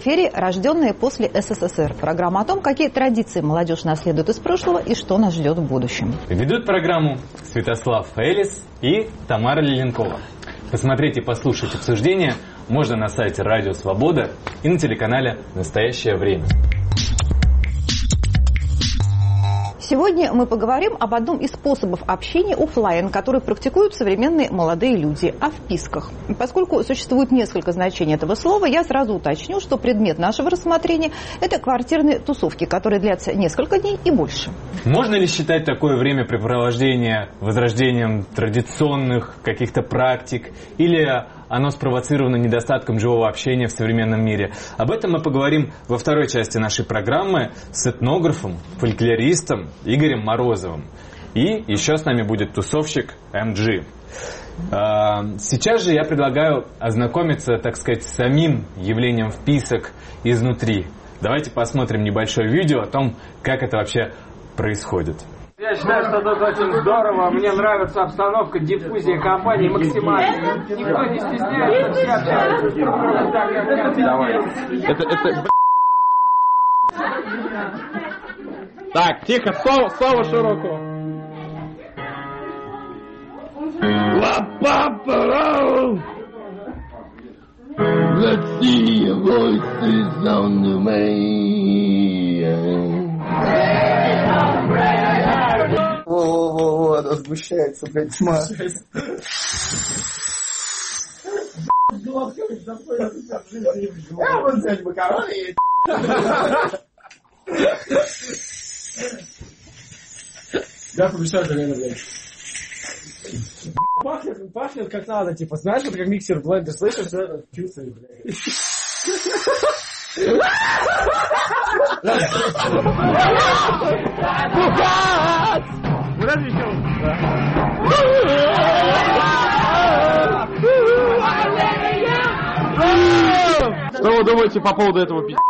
эфире «Рожденные после СССР». Программа о том, какие традиции молодежь наследует из прошлого и что нас ждет в будущем. Ведут программу Святослав Элис и Тамара Леленкова. Посмотреть и послушать обсуждение можно на сайте Радио Свобода и на телеканале «Настоящее время». Сегодня мы поговорим об одном из способов общения офлайн, который практикуют современные молодые люди, о вписках. Поскольку существует несколько значений этого слова, я сразу уточню, что предмет нашего рассмотрения – это квартирные тусовки, которые длятся несколько дней и больше. Можно ли считать такое времяпрепровождение возрождением традиционных каких-то практик или оно спровоцировано недостатком живого общения в современном мире? Об этом мы поговорим во второй части нашей программы с этнографом, фольклористом Игорем Морозовым. И еще с нами будет тусовщик МГ. Сейчас же я предлагаю ознакомиться, так сказать, с самим явлением вписок изнутри. Давайте посмотрим небольшое видео о том, как это вообще происходит. Я считаю, что тут очень здорово. Мне нравится обстановка, диффузия компании максимальная. Никто не стесняется, все общаются друг с другом так, как давай. Так, тихо, слово широко. Let's see your voices on the main. Во-во-во, она сгущается, блядь, тьма. Я буду взять макароны и... Я помешаю, реально, блядь. Пахнет как надо, типа, знаешь, вот как миксер блендер, слышишь, это чувствует, блядь. Что вы думаете по поводу этого пи***?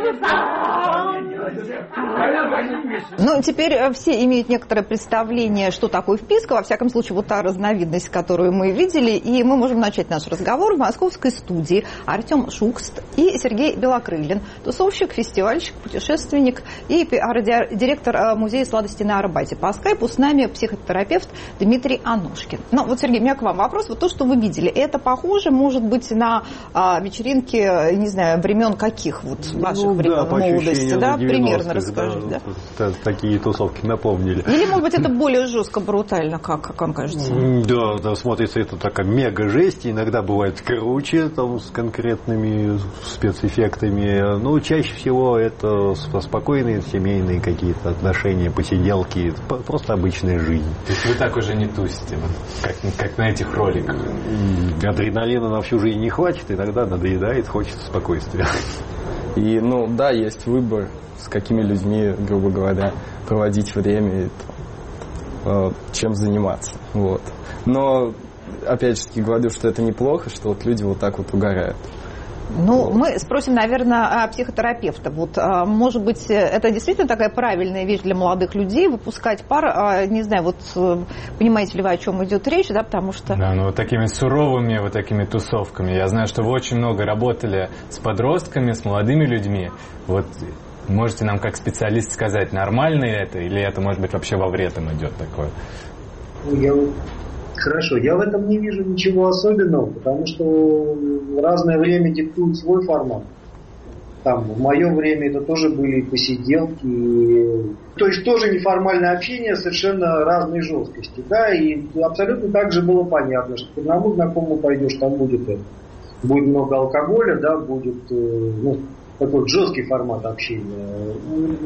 Ну, теперь все имеют некоторое представление, что такое вписка. Во всяком случае, вот та разновидность, которую мы видели. И мы можем начать наш разговор в московской студии. Артем Шукст и Сергей Белокрылин. Тусовщик, фестивальщик, путешественник и пиар-директор музея сладостей на Арбате. По скайпу с нами психотерапевт Дмитрий Анушкин. Ну, вот, Сергей, у меня к вам вопрос. Вот то, что вы видели, это похоже, может быть, на вечеринки, не знаю, времен каких? Вот ваших времен молодости, да? Примерно расскажите. Да? Такие тусовки напомнили. Или, может быть, это более жестко, брутально, как вам кажется? Да, смотрится это такая мега-жесть. Иногда бывает круче, там, с конкретными спецэффектами. Но чаще всего это спокойные семейные какие-то отношения, посиделки. Просто обычная жизнь. То есть вы так уже не тусите, вот, как на этих роликах? Адреналина на всю жизнь не хватит, иногда надоедает, хочется спокойствия. И, ну, да, есть выбор, с какими людьми, грубо говоря, проводить время и чем заниматься. Вот. Но, опять же таки, говорю, что это неплохо, что вот люди вот так вот угорают. Ну, вот. Мы спросим, наверное, психотерапевта. Вот, может быть, это действительно такая правильная вещь для молодых людей, выпускать пар, не знаю, вот понимаете ли вы, о чем идет речь, да, потому что... Да, ну вот такими суровыми вот такими тусовками. Я знаю, что вы очень много работали с подростками, с молодыми людьми. Вот можете нам как специалист сказать, нормально это, или это, может быть, вообще во вред им идет такое? Хорошо, я в этом не вижу ничего особенного, потому что разное время диктует свой формат. Там, в мое время это тоже были посиделки, то есть тоже неформальное общение совершенно разной жесткости. Да, и абсолютно так же было понятно, что к одному знакомому пойдешь, там будет много алкоголя, да, будет такой жесткий формат общения.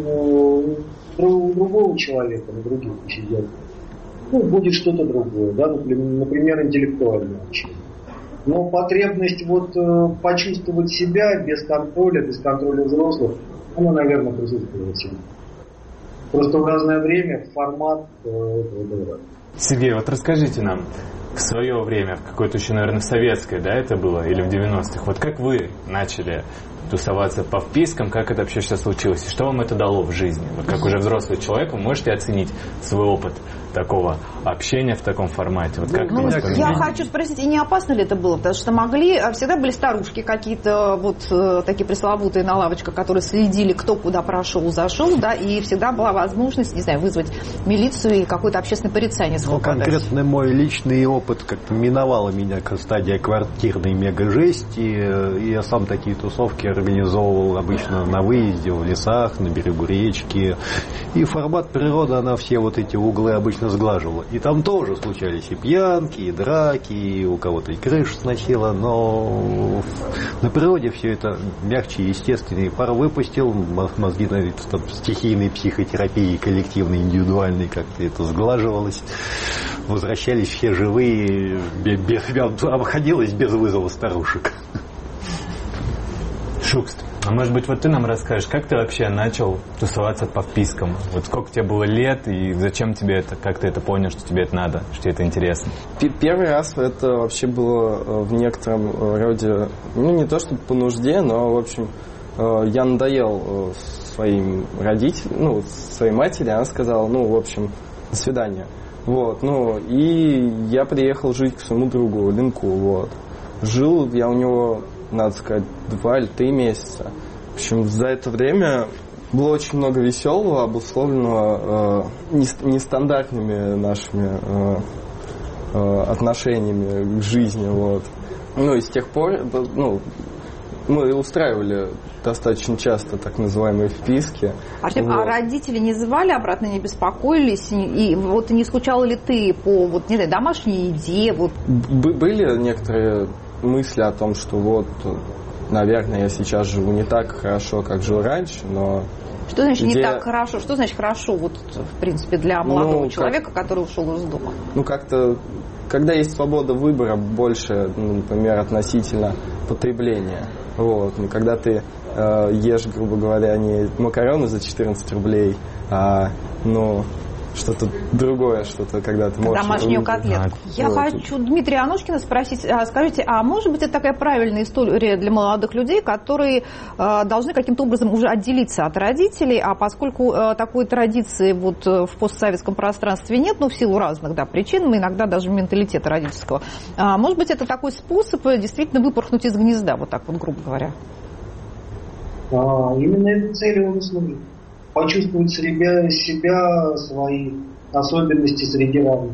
У другого человека на других посиделках будет что-то другое, да, например, интеллектуальное общение. Но потребность почувствовать себя без контроля взрослых, она, наверное, присутствует всегда. Просто в разное время формат этого было. Сергей, вот расскажите нам, в свое время, в какое-то еще, наверное, в советское, да, это было, или в 90-х, вот как вы начали тусоваться по впискам, как это вообще все случилось, и что вам это дало в жизни? Вот как уже взрослый человек, вы можете оценить свой опыт такого общения в таком формате? Вот как я хочу спросить, и не опасно ли это было? Потому что всегда были старушки какие-то, вот такие пресловутые на лавочках, которые следили, кто куда прошел, зашел, да, и всегда была возможность, не знаю, вызвать милицию и какое-то общественное порицание. Конкретно мой личный опыт как-то миновала меня к стадии квартирной мега-жести, и я сам такие тусовки организовывал обычно на выезде, в лесах, на берегу речки. И формат природы, она все вот эти углы обычно сглаживала. И там тоже случались и пьянки, и драки, и у кого-то и крыша сносила, но на природе все это мягче и естественнее. Пар выпустил, мозги на там, стихийной психотерапии, коллективной, индивидуальной, как-то это сглаживалось. Возвращались все живые, обходилось без вызова старушек. Шукст, а может быть, вот ты нам расскажешь, как ты вообще начал тусоваться по впискам? Вот сколько тебе было лет и зачем тебе это, как ты это понял, что тебе это надо, что тебе это интересно? Первый раз это вообще было в некотором роде, не то чтобы по нужде, но, в общем, я надоел своим родителям, своей матери, она сказала, в общем, до свидания. Вот, и я приехал жить к своему другу, Ленку, вот. Жил я у него, надо сказать, 2 или 3 месяца. В общем, за это время было очень много веселого, обусловленного нестандартными нашими отношениями к жизни, вот. И с тех пор, мы устраивали достаточно часто так называемые вписки. Артем, вот. А родители не звали обратно, не беспокоились? И вот не скучал ли ты по домашней еде? Вот? Были некоторые мысли о том, что наверное, я сейчас живу не так хорошо, как жил раньше, но... Что значит не так хорошо? Что значит хорошо, в принципе, для молодого человека, который ушел из дома? Как-то, когда есть свобода выбора больше, например, относительно потребления. Вот. Когда ты ешь, грубо говоря, не макароны за 14 рублей, а, что-то другое, что-то, когда ты можешь... Домашнюю котлетку. Я хочу Дмитрия Анушкина спросить, скажите, а может быть это такая правильная история для молодых людей, которые должны каким-то образом уже отделиться от родителей, а поскольку такой традиции в постсоветском пространстве нет, в силу разных причин, иногда даже менталитета родительского, может быть это такой способ действительно выпорхнуть из гнезда, грубо говоря? Именно этой цели он и служит. Почувствовать себя, свои особенности среди равных.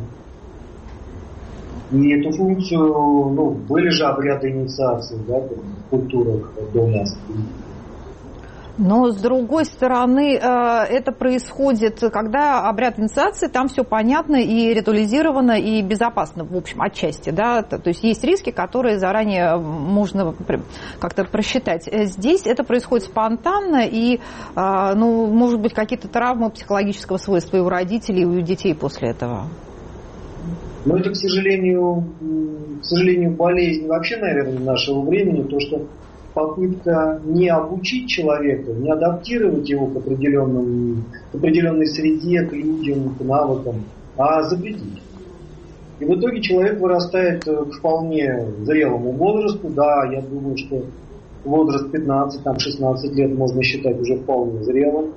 И эту функцию, были же обряды инициации, в культурах до нас. Но, с другой стороны, это происходит, когда обряд инициации, там все понятно и ритуализировано, и безопасно, в общем, отчасти, да, то есть есть риски, которые заранее можно как-то просчитать. Здесь это происходит спонтанно, и, может быть, какие-то травмы психологического свойства и у родителей, и у детей после этого. Но это, к сожалению, болезнь вообще, наверное, нашего времени, то, что попытка не обучить человека, не адаптировать его к определенной среде, к людям, к навыкам, а запретить. И в итоге человек вырастает к вполне зрелому возрасту. Да, я думаю, что возраст 15-16 лет можно считать уже вполне зрелым.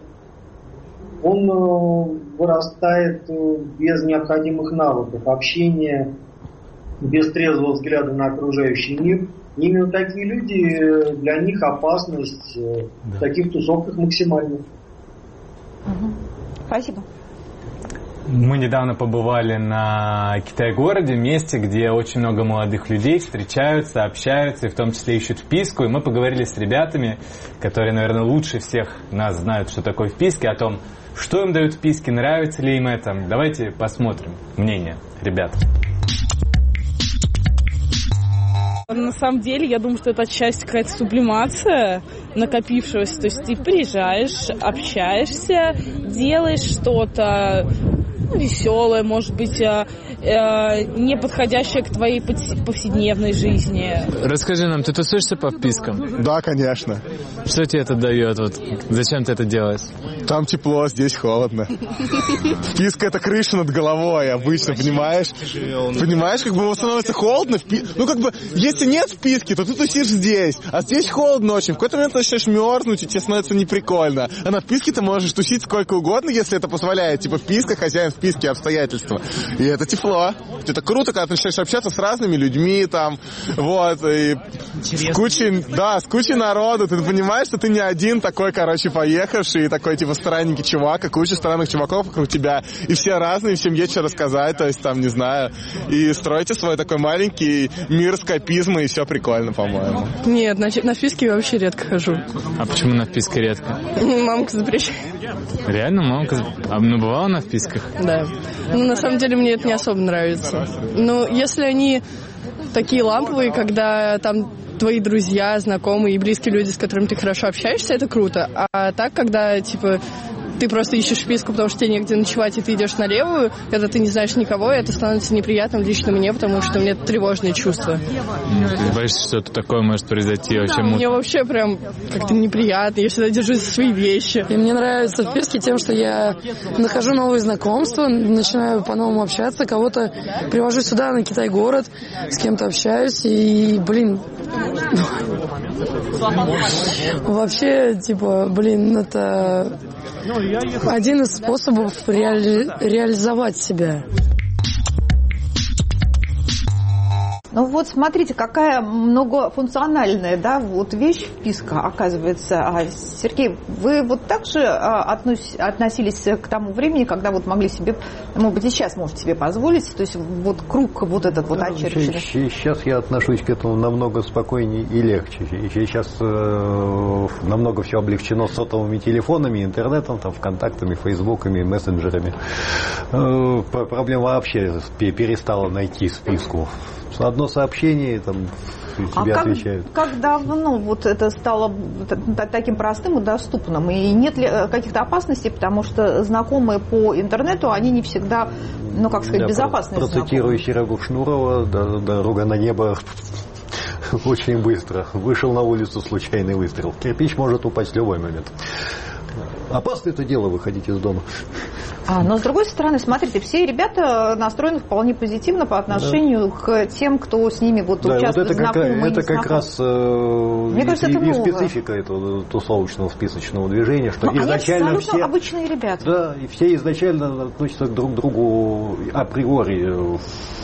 Он вырастает без необходимых навыков общения, без трезвого взгляда на окружающий мир. Именно такие люди, для них опасность в таких тусовках максимальна. Спасибо. Мы недавно побывали на Китай-городе, месте, где очень много молодых людей встречаются, общаются, и в том числе ищут вписку. И мы поговорили с ребятами, которые, наверное, лучше всех нас знают, что такое вписки, о том, что им дают вписки, нравится ли им это. Давайте посмотрим мнение ребят. На самом деле, я думаю, что это отчасти какая-то сублимация накопившегося. То есть ты приезжаешь, общаешься, делаешь что-то веселое, может быть, не подходящее к твоей повседневной жизни. Расскажи нам, ты тусуешься по впискам? Да, конечно. Что тебе это дает? Вот, зачем ты это делаешь? Там тепло, здесь холодно. Вписка — это крыша над головой обычно, понимаешь? Понимаешь, как бы становится холодно. Ну, как бы, если нет вписки, то ты тусишь здесь. А здесь холодно очень. В какой-то момент ты начинаешь мерзнуть, и тебе становится неприкольно. А на вписке ты можешь тусить сколько угодно, если это позволяет. Типа вписка, хозяин вписки, обстоятельства. И это тепло. Это круто, когда ты начинаешь общаться с разными людьми там. Вот. И с кучей народу. Ты понимаешь, что ты не один такой, короче, поехавший, и такой, типа, странненький чувак, а куча странных чуваков вокруг тебя. И все разные, всем есть что рассказать, то есть, там, не знаю. И строите свой такой маленький мир скайпизма, и все прикольно, по-моему. Нет, на вписки я вообще редко хожу. А почему на вписке редко? Мамка запрещает. Реально? Мамка? А ну, бывала на вписках? Да. Ну, на самом деле, мне это не особо нравится. Но если они такие ламповые, когда там твои друзья, знакомые и близкие люди, с которыми ты хорошо общаешься, это круто. А так, когда, типа, ты просто ищешь вписку, потому что тебе негде ночевать, и ты идешь на левую, когда ты не знаешь никого, это становится неприятным лично мне, потому что у меня тревожные чувства. Ты боишься, что что-то такое может произойти? Вообще, мне вообще прям как-то неприятно. Я всегда держусь за свои вещи. И мне нравится вписки тем, что я нахожу новые знакомства, начинаю по-новому общаться, кого-то привожу сюда, на Китай-город, с кем-то общаюсь, и, блин, вообще, типа, блин, это один из способов реализовать себя. Ну вот смотрите, какая многофункциональная, да, вот вещь вписка, оказывается. Сергей, вы вот так же относились к тому времени, когда вот могли себе, может быть, и сейчас можете себе позволить, то есть вот круг вот этот вот очерченный? Сейчас я отношусь к этому намного спокойнее и легче. Сейчас намного все облегчено сотовыми телефонами, интернетом, там, ВКонтактами, Фейсбуками, мессенджерами. Проблема вообще перестала найти списку. Одно сообщение, там, тебе отвечают. Как давно вот это стало таким простым и доступным? И нет ли каких-то опасностей, потому что знакомые по интернету, они не всегда, ну, как сказать, безопасные знакомые? Процитирую Серегу Шнурова, «Дорога на небо очень быстро. Вышел на улицу, случайный выстрел. Кирпич может упасть в любой момент». Опасно это дело, выходить из дома. Но с другой стороны, смотрите, все ребята настроены вполне позитивно по отношению к тем, кто с ними вот участвует, знакомые. Это как раз мне кажется, это специфика этого тусовочного списочного движения, что изначально они все обычные ребята. Да, и все изначально относятся друг к другу априори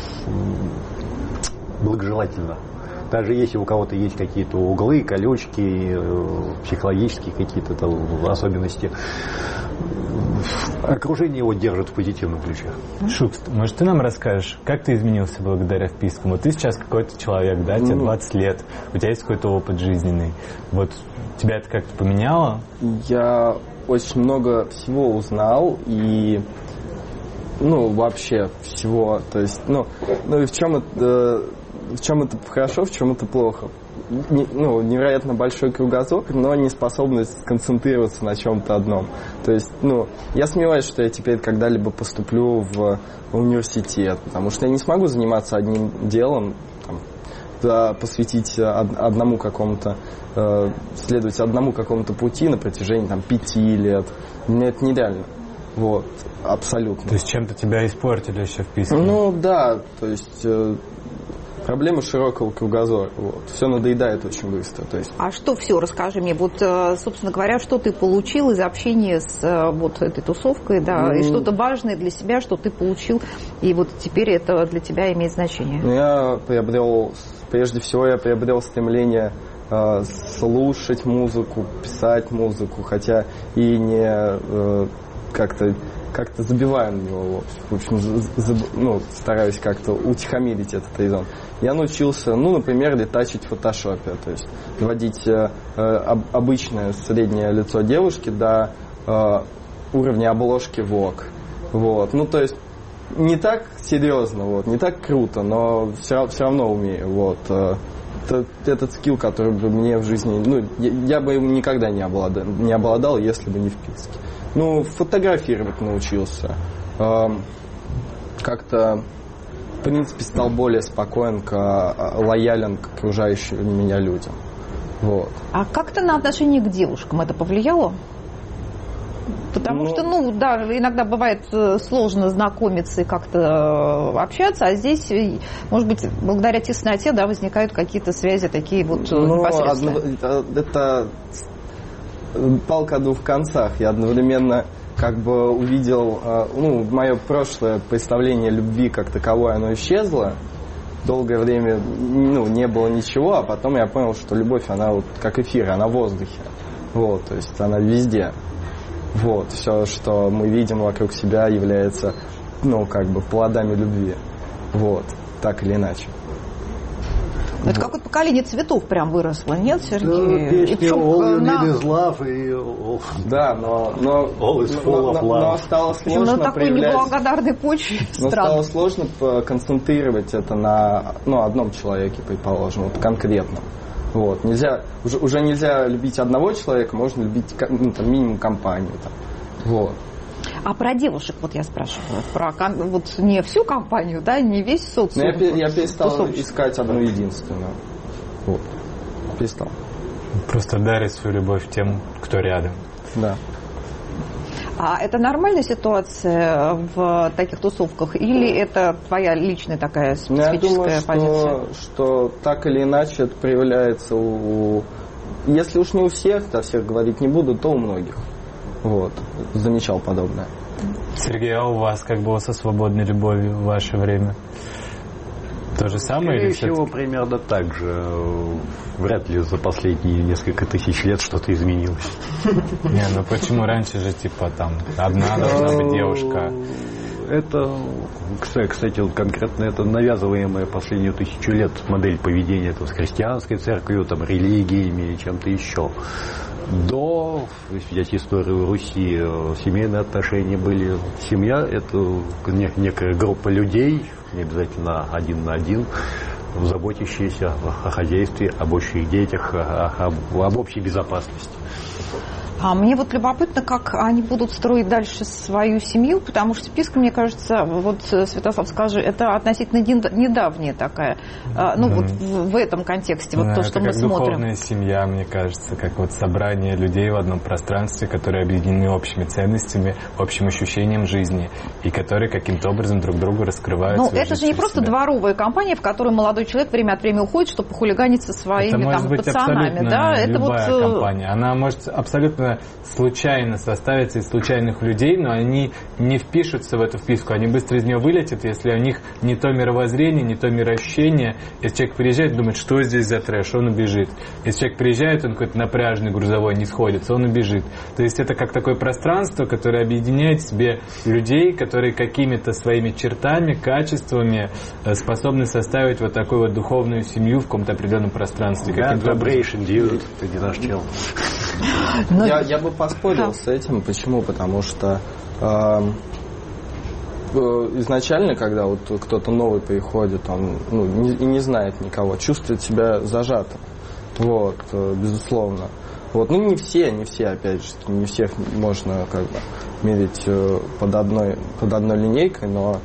благожелательно. Даже если у кого-то есть какие-то углы, колечки, психологические какие-то там особенности, окружение его держит в позитивном ключе. Шукс, может, ты нам расскажешь, как ты изменился благодаря впискам? Вот ты сейчас какой-то человек, да, тебе 20 лет, у тебя есть какой-то опыт жизненный. Вот тебя это как-то поменяло? Я очень много всего узнал и, вообще всего. То есть, и в чем это хорошо, в чем это плохо. Невероятно большой кругозор, но не способность сконцентрироваться на чем-то одном. То есть, я сомневаюсь, что я теперь когда-либо поступлю в университет, потому что я не смогу заниматься одним делом, посвятить одному какому-то, следовать одному какому-то пути на протяжении 5 лет. Мне это нереально. Вот, абсолютно. То есть чем-то тебя испортили еще вписки? Да, то есть проблема широкого кругозора. Вот. Все надоедает очень быстро. То есть. А что все? Расскажи мне. Вот, собственно говоря, что ты получил из общения с вот этой тусовкой, да, и что-то важное для себя, что ты получил, и вот теперь это для тебя имеет значение? Прежде всего, я приобрел стремление слушать музыку, писать музыку, хотя и не как-то забиваю на него. В общем, стараюсь как-то утихомирить этот резон. Я научился, например, ретачить в фотошопе, то есть доводить обычное среднее лицо девушки до уровня обложки Vogue. Вот. То есть не так серьезно, не так круто, но все равно умею. Вот. Этот скилл, который бы мне в жизни, я бы им никогда не обладал, если бы не вписки. Фотографировать научился. Как-то принципе, стал более спокоен, лоялен к окружающим меня людям. Вот. А как-то на отношение к девушкам это повлияло? Потому что, иногда бывает сложно знакомиться и как-то общаться, а здесь, может быть, благодаря тесноте, возникают какие-то связи такие вот непосредственные. Это палка о двух концах. Я одновременно как бы увидел, мое прошлое представление любви как таковое, оно исчезло. Долгое время не было ничего, а потом я понял, что любовь, она вот как эфир, она в воздухе. Вот, то есть она везде. Вот, все, что мы видим вокруг себя, является, плодами любви. Вот, так или иначе. Это какое-то поколение цветов прям выросло, нет, Сергей? Песни All You Need Is Love и Да, но All Is Full of Love. Но стало сложно на такой неблагодарной почве. Но стало сложно концентрировать это на одном человеке, предположим, вот конкретно. Вот, уже нельзя любить одного человека, можно любить минимум компанию. Вот. А про девушек, вот я спрашиваю, вот не всю компанию, не весь социум. Я перестал искать одну единственную. Вот. Перестал. Просто дарить свою любовь тем, кто рядом. Да. А это нормальная ситуация в таких тусовках? Или это твоя личная такая специфическая позиция? Я думаю, что так или иначе это проявляется если уж не у всех, всех говорить не буду, то у многих. Вот. Замечал подобное. Сергей, а у вас как было со свободной любовью в ваше время? То же самое? Скорее всего, примерно так же. Вряд ли за последние несколько тысяч лет что-то изменилось. Почему раньше же, одна должна быть девушка? Это, кстати, конкретно это навязываемая последнюю 1000 лет модель поведения с христианской церковью, религиями или чем-то еще. Если взять историю Руси, семейные отношения были. Семья – это некая группа людей, не обязательно один на один, заботящиеся о хозяйстве, об общих детях, об общей безопасности. А мне вот любопытно, как они будут строить дальше свою семью, потому что списка, мне кажется, вот, Святослав, скажи, это относительно недавняя такая, вот в этом контексте, вот то, что мы смотрим. Это как духовная семья, мне кажется, как вот собрание людей в одном пространстве, которые объединены общими ценностями, общим ощущением жизни, и которые каким-то образом друг другу раскрывают свою это же не просто дворовая компания, в которой молодой человек время от времени уходит, чтобы похулиганить со своими пацанами. Это может быть абсолютно любая компания. Она может абсолютно случайно составится из случайных людей, но они не впишутся в эту вписку, они быстро из нее вылетят, если у них не то мировоззрение, не то мироощущение. Если человек приезжает, думает, что здесь за трэш, он убежит. Если человек приезжает, он какой-то напряжный, грузовой, не сходится, он убежит. То есть это как такое пространство, которое объединяет в себе людей, которые какими-то своими чертами, качествами способны составить вот такую вот духовную семью в каком-то определенном пространстве. Vibration, dude, ты не наш чел. Я бы поспорил с этим. Почему? Потому что изначально, когда вот кто-то новый приходит, он не знает никого, чувствует себя зажатым. Вот, безусловно. Вот, не все, опять же, не всех можно мерить под одной линейкой, но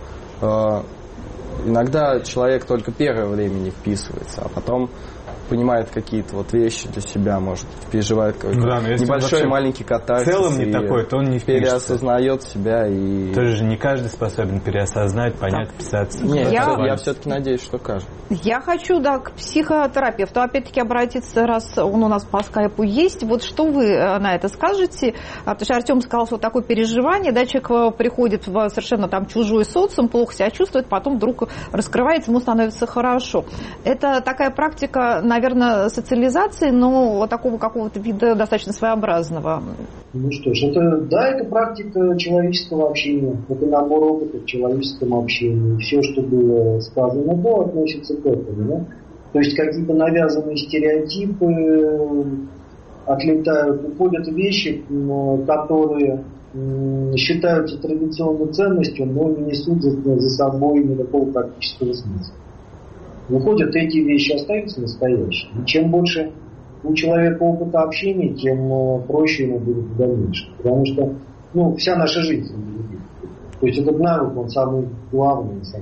иногда человек только первое время не вписывается, а потом понимает какие-то вещи для себя, может, переживает небольшой маленький катарсис. В целом не такой, то он не впишется. Переосознает себя и... Тоже же не каждый способен переосознать, понять, вписаться. Нет, я все-таки надеюсь, что каждый. Я хочу, к психотерапевту опять-таки обратиться, раз он у нас по скайпу есть. Вот что вы на это скажете? Потому что Артем сказал, что такое переживание, человек приходит в совершенно чужой социум, плохо себя чувствует, потом вдруг раскрывается, ему становится хорошо. Это такая практика, наверное, социализации, но такого какого-то вида достаточно своеобразного. Что ж, это практика человеческого общения. Это набор опыта в человеческом общении. Все, что было сказано до, относится к этому. Да? То есть какие-то навязанные стереотипы отлетают, уходят вещи, которые считаются традиционной ценностью, но не несут за собой никакого практического смысла. Выходят эти вещи, остаются настоящими. И чем больше у человека опыта общения, тем проще ему будет в дальнейшем. Потому что вся наша жизнь. То есть этот навык, он самый главный.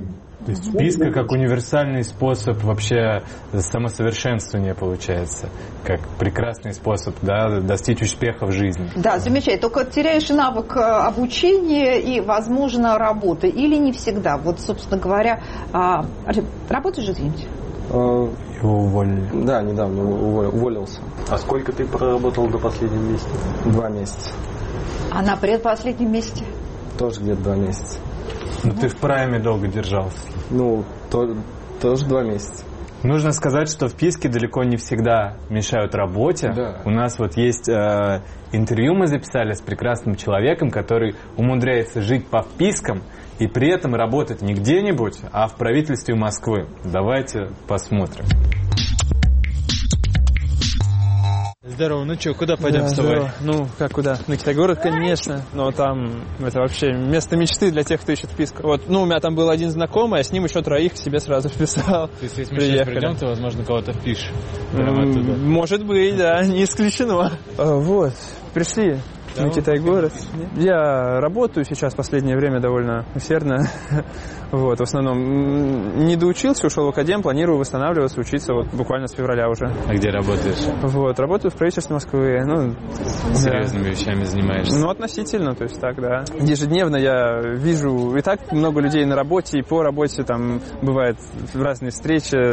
То есть вписка как универсальный способ вообще самосовершенствования получается, как прекрасный способ, да, достичь успеха в жизни. Да, замечательно. Только теряешь навык обучения и, возможно, работы. Или не всегда. Вот, собственно говоря, работаешь, извините? Его уволили. Да, недавно уволился. А сколько ты проработал до последнего месяца? 2 месяца. А на предпоследнем месте? Тоже где-то 2 месяца. Ну, ты в прайме долго держался. Ну, тоже 2 месяца. Нужно сказать, что вписки далеко не всегда мешают работе. Да. У нас вот есть интервью мы записали с прекрасным человеком, который умудряется жить по впискам и при этом работать не где-нибудь, а в правительстве Москвы. Давайте посмотрим. Здорово, ну что, куда пойдем с тобой? Ну, как куда? На Китай-город, конечно, но там это вообще место мечты для тех, кто ищет вписку. Вот, ну, у меня там был один знакомый, а с ним еще 3 к себе сразу вписал. То есть, если мы сейчас придем, ты, возможно, кого-то впишешь? Может быть, да, не исключено. Вот, пришли. На Китай-город. Я работаю сейчас в последнее время довольно усердно. Вот, в основном не доучился, ушел в академ, планирую восстанавливаться, учиться вот буквально с февраля уже. А где работаешь? Вот, работаю в правительстве Москвы. Ну, серьезными вещами занимаешься? Ну, относительно, то есть так, да. Ежедневно я вижу и так много людей на работе, и по работе там бывают разные встречи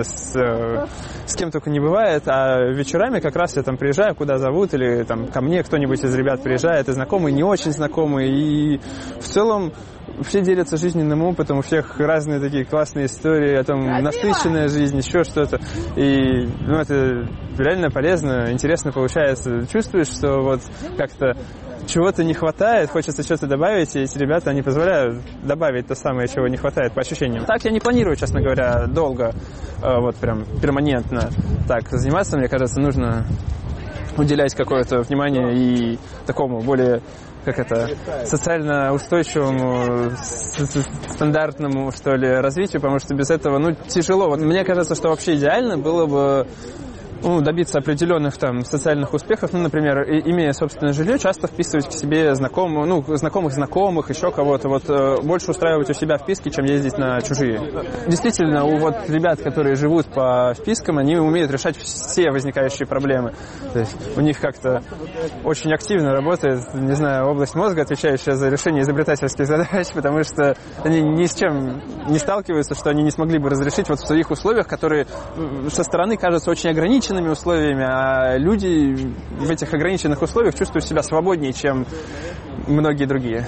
с кем только не бывает, а вечерами как раз я там приезжаю, куда зовут, или там ко мне кто-нибудь из ребят приезжает, и знакомые, не очень знакомые, и в целом все делятся жизненным опытом, у всех разные такие классные истории о том, насыщенная жизнь, еще что-то. И ну, это реально полезно, интересно получается. Чувствуешь, что вот как-то чего-то не хватает, хочется что-то добавить, и эти ребята, они позволяют добавить то самое, чего не хватает, по ощущениям. Так я не планирую, честно говоря, долго, вот прям перманентно так заниматься. Мне кажется, нужно уделять какое-то внимание и такому более, как это, социально устойчивому, стандартному, что ли, развитию, потому что без этого, ну, тяжело. Вот мне кажется, что вообще идеально было бы добиться определенных там социальных успехов, ну, например, имея собственное жилье, часто вписывать к себе знакомых, еще кого-то, вот больше устраивать у себя вписки, чем ездить на чужие. Действительно, у вот ребят, которые живут по впискам, они умеют решать все возникающие проблемы. То есть у них как-то очень активно работает, не знаю, область мозга, отвечающая за решение изобретательских задач, потому что они ни с чем не сталкиваются, что они не смогли бы разрешить вот в своих условиях, которые со стороны кажутся очень ограниченными условиями, а люди в этих ограниченных условиях чувствуют себя свободнее, чем многие другие.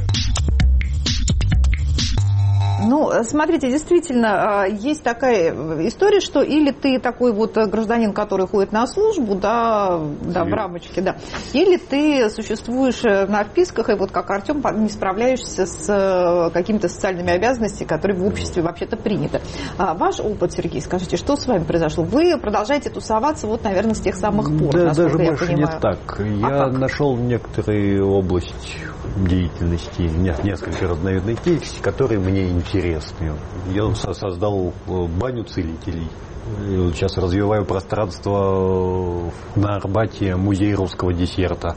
Ну, смотрите, действительно, есть такая история, что или ты такой вот гражданин, который ходит на службу, да, в рамочке, да, или ты существуешь на вписках, и вот как Артем не справляешься с какими-то социальными обязанностями, которые в обществе вообще-то приняты. Ваш опыт, Сергей, скажите, что с вами произошло? Вы продолжаете тусоваться, вот, наверное, с тех самых пор, да, насколько даже я больше понимаю. не так. Я нашел некоторые области деятельности, несколько разновидных деятельности, которые мне интересны. Я создал баню целителей. Сейчас развиваю пространство на Арбате, музей русского десерта.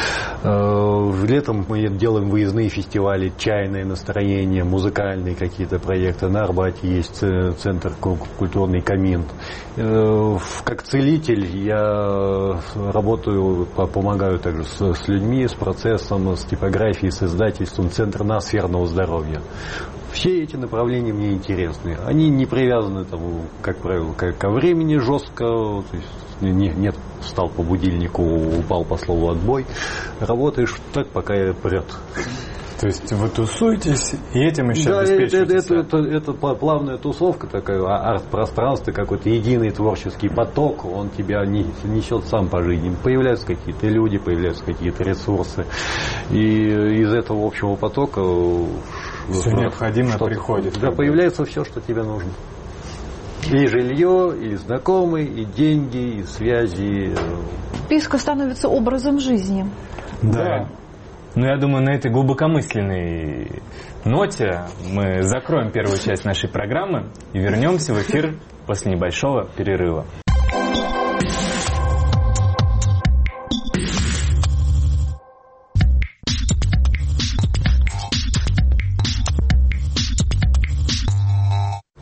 Летом мы делаем выездные фестивали, чайное настроение, музыкальные какие-то проекты. На Арбате есть центр культурный «Камин». Как целитель я работаю, помогаю также с людьми, с процессом, с типографией, с издательством, Центр ноосферного здоровья. Все эти направления мне интересны. Они не привязаны, там, как правило, ко времени жестко. То есть нет, встал по будильнику, упал по слову «отбой». Работаешь так, пока прет. То есть вы тусуетесь и этим еще обеспечиваете? Да, это плавная тусовка, такая арт-пространство, какой-то единый творческий поток, он тебя несет сам по жизни. Появляются какие-то люди, появляются какие-то ресурсы. И из этого общего потока все необходимое приходит. Да, появляется все, что тебе нужно. И жилье, и знакомые, и деньги, и связи. Вписка становится образом жизни. Да. Ну, я думаю, на этой глубокомысленной ноте мы закроем первую часть нашей программы и вернемся в эфир после небольшого перерыва.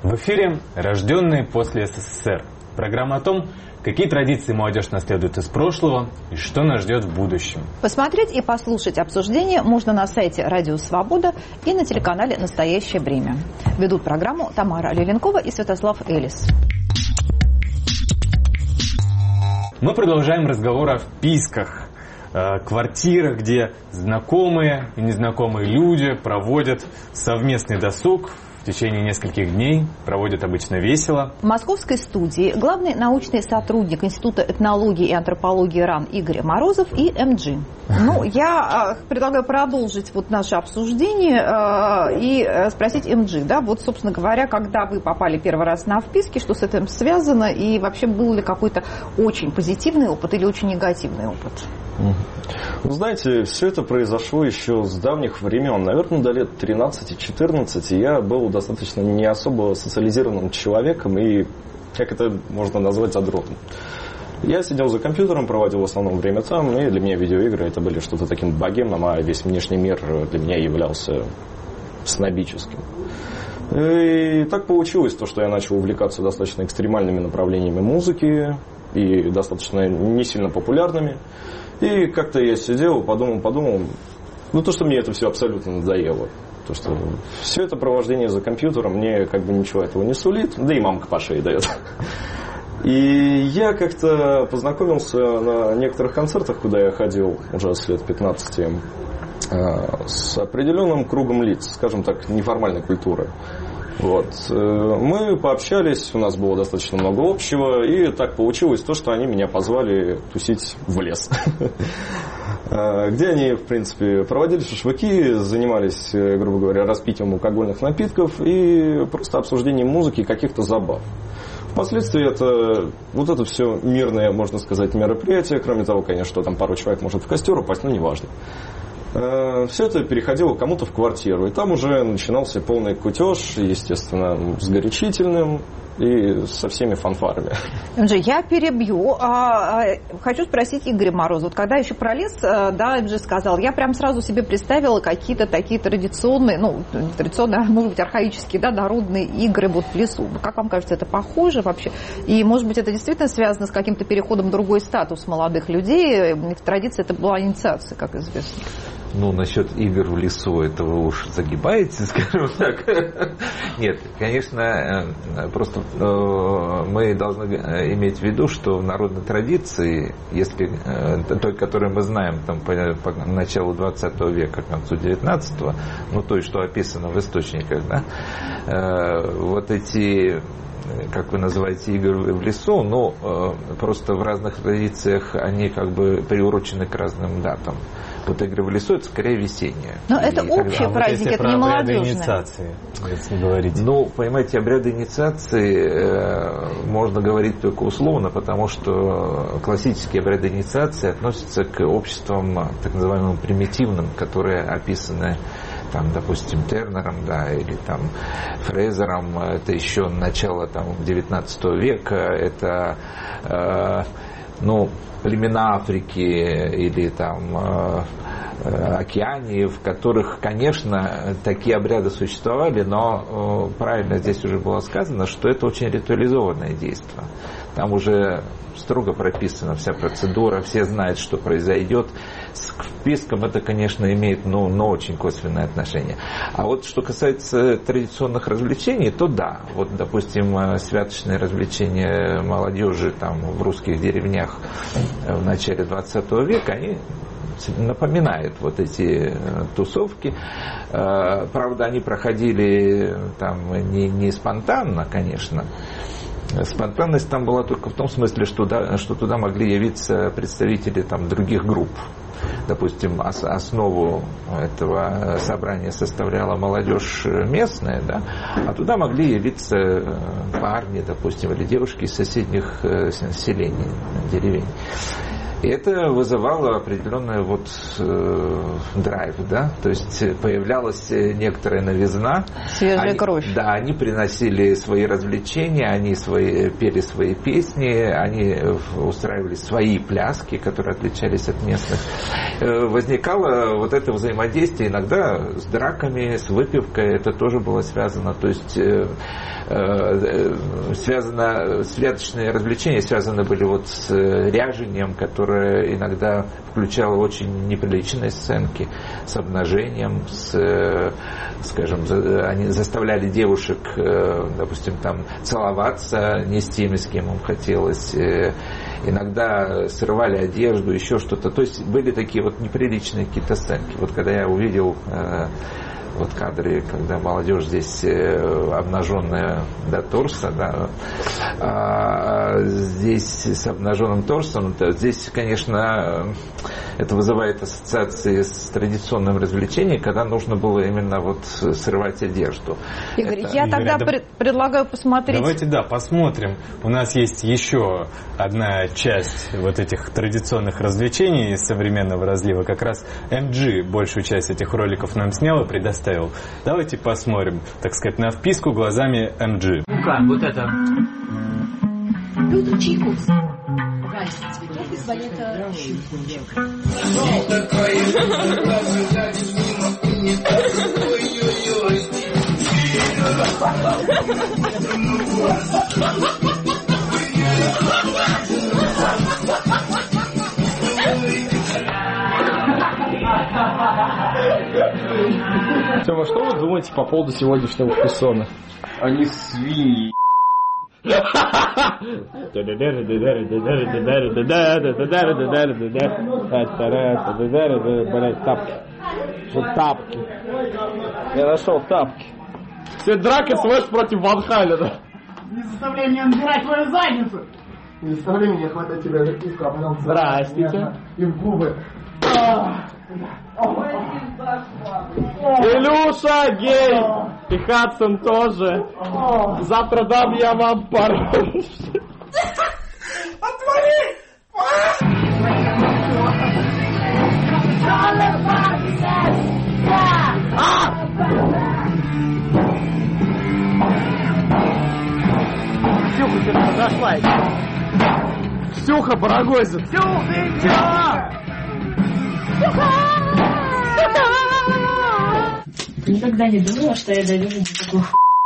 В эфире «Рожденные после СССР». Программа о том, какие традиции молодежь наследует из прошлого и что нас ждет в будущем. Посмотреть и послушать обсуждение можно на сайте «Радио Свобода» и на телеканале «Настоящее время». Ведут программу Тамара Леленкова и Святослав Элис. Мы продолжаем разговор о вписках. Квартирах, где знакомые и незнакомые люди проводят совместный досуг в течение нескольких дней, проводят обычно весело. В московской студии главный научный сотрудник Института этнологии и антропологии РАН Игорь Морозов и МГ. Я предлагаю продолжить наше обсуждение и спросить МГ, собственно говоря, когда вы попали первый раз на вписки, что с этим связано, и вообще был ли какой-то очень позитивный опыт или очень негативный опыт? Вы знаете, все это произошло еще с давних времен. Наверное, до лет 13-14 я был достаточно не особо социализированным человеком и, как это можно назвать, задротом. Я сидел за компьютером, проводил в основном время там, и для меня видеоигры это были что-то таким богемным, а весь внешний мир для меня являлся снобическим. И так получилось, что я начал увлекаться достаточно экстремальными направлениями музыки и достаточно не сильно популярными. И как-то я сидел, подумал, то, что мне это все абсолютно надоело. То, что все это провождение за компьютером мне ничего этого не сулит, да и мамка по шее дает. И я как-то познакомился на некоторых концертах, куда я ходил уже с лет 15, с определенным кругом лиц, скажем так, неформальной культуры. Мы пообщались, у нас было достаточно много общего, и так получилось то, что они меня позвали тусить в лес. Где они, в принципе, проводили шашлыки, занимались, грубо говоря, распитием алкогольных напитков и просто обсуждением музыки и каких-то забав. Впоследствии это все мирное, можно сказать, мероприятие, кроме того, конечно, что там пару человек может в костер упасть, но неважно. Все это переходило кому-то в квартиру, и там уже начинался полный кутеж, естественно, с горячительным и со всеми фанфарами. Я перебью. Хочу спросить Игоря Морозова. Когда еще про лес, МЖ сказал, я прям сразу себе представила какие-то такие традиционные, может быть, архаические, народные игры в лесу. Как вам кажется, это похоже вообще? И, может быть, это действительно связано с каким-то переходом в другой статус молодых людей? В традиции это была инициация, как известно. Насчет игр в лесу, это вы уж загибаете, скажем так. Нет, конечно, просто мы должны иметь в виду, что в народной традиции, если той, которую мы знаем по началу 20 века, к концу 19-го, той, что описано в источниках, эти, как вы называете, игры в лесу, просто в разных традициях они приурочены к разным датам. Игры в лесу, это скорее весеннее. Но это общие праздники, это не молодежные. Инициации, если говорить. Понимаете, обряды инициации можно говорить только условно, потому что классические обряды инициации относятся к обществам, так называемым примитивным, которые описаны допустим, Тернером, или Фрезером, это еще начало 19 века, это племена Африки или Океании, в которых, конечно, такие обряды существовали, но правильно здесь уже было сказано, что это очень ритуализованное действие. Там уже строго прописана вся процедура, все знают, что произойдет. К впискам это, конечно, имеет очень косвенное отношение. А что касается традиционных развлечений, то да. Допустим, святочные развлечения молодежи в русских деревнях в начале 20 века, они напоминают эти тусовки. Правда, они проходили не спонтанно, конечно. Спонтанность там была только в том смысле, что туда могли явиться представители других групп. Допустим, основу этого собрания составляла молодежь местная, а туда могли явиться парни, допустим, или девушки из соседних селений, деревень. И это вызывало определенный драйв, да, то есть появлялась некоторая новизна. Свежая кровь. Да, они приносили свои развлечения, они пели свои песни, они устраивали свои пляски, которые отличались от местных. Возникало вот это взаимодействие иногда с драками, с выпивкой, это тоже было связано, то есть святочные развлечения связаны были с ряжением, которое иногда включало очень неприличные сценки с обнажением, скажем, они заставляли девушек, допустим, там целоваться не с теми, с кем им хотелось, иногда срывали одежду, еще что-то, то есть были такие неприличные какие-то сценки. Когда я увидел кадры, когда молодежь здесь обнаженная до торса, да, здесь с обнаженным торсом, здесь, конечно, это вызывает ассоциации с традиционным развлечением, когда нужно было именно срывать одежду. Игорь, я тогда предлагаю посмотреть. Давайте, посмотрим. У нас есть еще одна часть этих традиционных развлечений из современного разлива. Как раз MG большую часть этих роликов нам снял и предоставил. Давайте посмотрим, так сказать, на вписку глазами MG. Ну-ка, вот это. Петр Чайковский. Праздник цветов из балета «Щелкунчик». Тёма, что вы думаете по поводу сегодняшнего фасона? Они свиньи. Блять, тапки. Что тапки? Я нашел тапки. Все драки сводишь против Ван Халена. Не заставляй меня набирать твою задницу. Не заставляй меня хватать тебя за киску, а потом... Здрасте. И в губы. Илюша гей! И Хадсон тоже. Завтра дам я вам пару. Отвали! Ксюха что-то подошла. Ксюха Барагозин. Ксюха! Никогда не думала, что я довижу до такой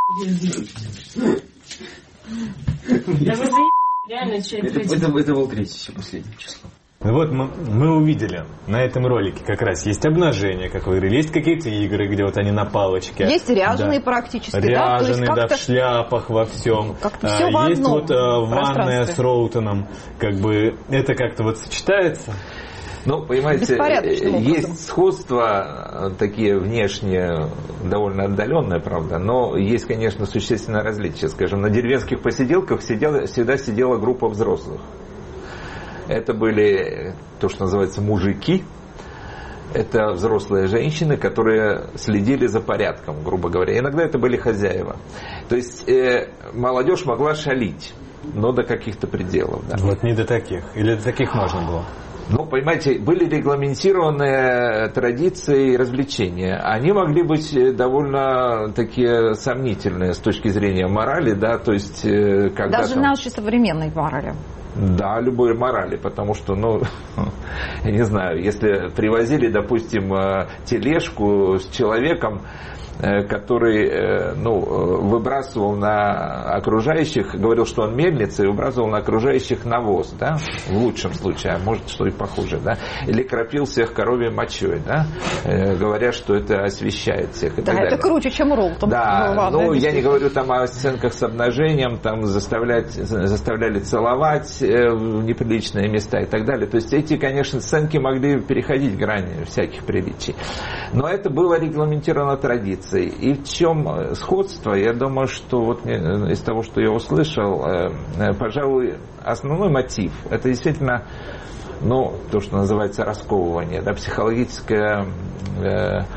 Да вы реально, что это был 3 последнее число. Мы увидели на этом ролике как раз есть обнажение, как вы говорили, есть какие-то игры, где они на палочке. Есть ряженые практически, ряженые, в шляпах, во всем. Как-то все в есть одном ванная с Роутоном, это как-то сочетается. Понимаете, есть сходства такие внешние, довольно отдаленные, правда, но есть, конечно, существенное различие. Скажем, на деревенских посиделках всегда сидела группа взрослых. Это были то, что называется мужики. Это взрослые женщины, которые следили за порядком, грубо говоря. Иногда это были хозяева. То есть молодежь могла шалить, но до каких-то пределов. Да. Не до таких. Или до таких можно было? Понимаете, были регламентированные традиции и развлечения. Они могли быть довольно такие сомнительные с точки зрения морали, да, то есть... Даже нашей современной морали. Да, любой морали, потому что, я не знаю, если привозили, допустим, тележку с человеком, который выбрасывал на окружающих, говорил, что он мельница, и выбрасывал на окружающих навоз, да, в лучшем случае, а может, что и похуже, да, или кропил всех коровьей мочой, да, говоря, что это освещает всех и так далее. Это круче, чем Роутон. Да, я не говорю там о сценках с обнажением, там заставляли целовать в неприличные места и так далее. То есть эти, конечно, сценки могли переходить грани всяких приличий. Но это было регламентировано традицией. И в чем сходство? Я думаю, что из того, что я услышал, пожалуй, основной мотив – это действительно то, что называется расковывание, да, психологическое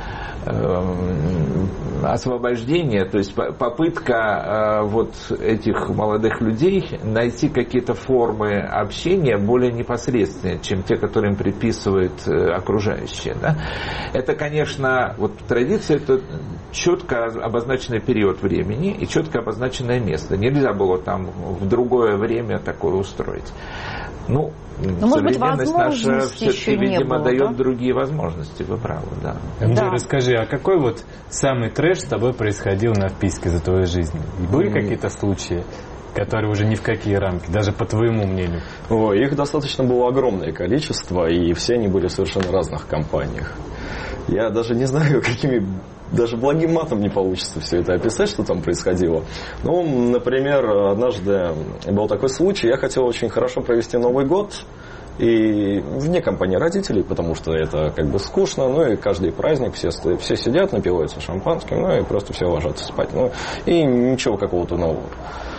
освобождения, то есть попытка вот этих молодых людей найти какие-то формы общения более непосредственные, чем те, которые им приписывают окружающие. Да? Это, конечно, вот традиция — это четко обозначенный период времени и четко обозначенное место. Нельзя было там в другое время такое устроить. Ну, современность наша все-таки, видимо, дает другие возможности, вы правы, да. МД, расскажи, а какой вот самый трэш с тобой происходил на вписке за твою жизнь? Были какие-то случаи, которые уже ни в какие рамки, даже по твоему мнению? Ой, их достаточно было огромное количество, и все они были в совершенно разных компаниях. Я даже не знаю, какими... Даже благим матом не получится все это описать, что там происходило. Ну, например, однажды был такой случай. Я хотел очень хорошо провести Новый год. И вне компании родителей, потому что это как бы скучно. Ну и каждый праздник все сидят, напиваются шампанским. Ну и просто все ложатся спать. Ну и ничего какого-то нового.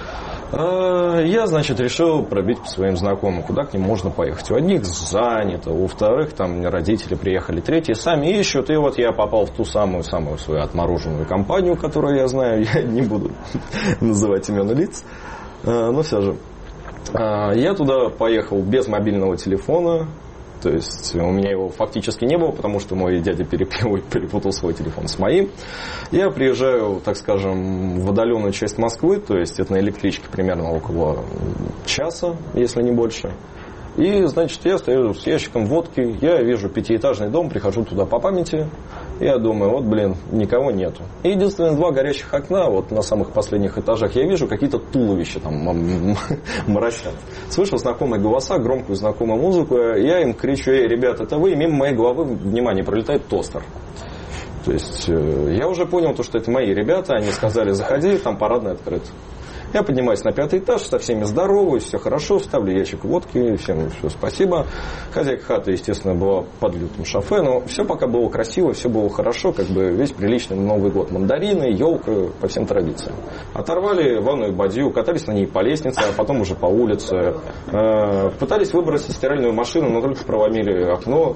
Я, значит, решил пробить по своим знакомым, куда к ним можно поехать. У одних занято, у вторых там родители приехали, третьи сами ищут. И вот я попал в ту самую свою отмороженную компанию, которую я знаю. Я не буду называть имена лиц, но все же. Я туда поехал без мобильного телефона. То есть у меня его фактически не было, потому что мой дядя перепутал свой телефон с моим. Я приезжаю, так скажем, в отдаленную часть Москвы, то есть это на электричке примерно около часа, если не больше. И, значит, я стою с ящиком водки, я вижу пятиэтажный дом, прихожу туда по памяти, я думаю, вот, блин, никого нету. И единственные два горящих окна, вот на самых последних этажах, я вижу какие-то туловища там моросят. Слышу знакомые голоса, громкую знакомую музыку, я им кричу: эй, ребят, это вы? И мимо моей головы, внимание, пролетает тостер. То есть я уже понял, что это мои ребята, они сказали, заходи, там парадный открыт. Я поднимаюсь на 5-й этаж, со всеми здороваюсь, все хорошо, ставлю ящик водки, всем все спасибо. Хозяйка хаты, естественно, была под лютым шофе, но все пока было красиво, все было хорошо, как бы весь приличный Новый год. Мандарины, елка, по всем традициям. Оторвали ванную бадью, катались на ней по лестнице, а потом уже по улице. Пытались выбросить стиральную машину, но только проломили окно.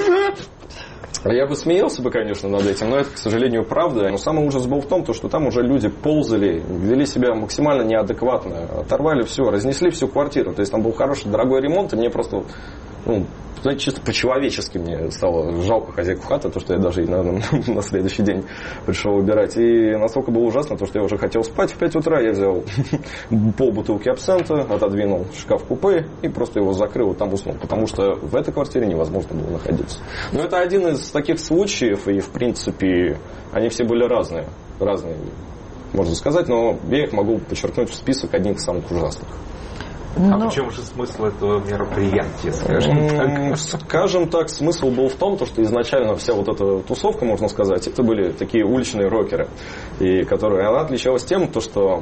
Я бы смеялся бы, конечно, над этим, но это, к сожалению, правда. Но самый ужас был в том, что там уже люди ползали, вели себя максимально неадекватно, оторвали все, разнесли всю квартиру. То есть там был хороший, дорогой ремонт, и мне просто, знаете, чисто по-человечески мне стало жалко хозяйку хаты, то, что я даже на следующий день пришел убирать. И настолько было ужасно, то, что я уже хотел спать. В 5 утра я взял полбутылки абсента, отодвинул шкаф-купе и просто его закрыл и там уснул. Потому что в этой квартире невозможно было находиться. Но это один из таких случаев, и в принципе они все были разные, можно сказать, но я их могу подчеркнуть в список одних из самых ужасных. А в чем же смысл этого мероприятия, скажем так? Скажем так, смысл был в том, что изначально вся вот эта тусовка, можно сказать, это были такие уличные рокеры, и она отличалась тем, что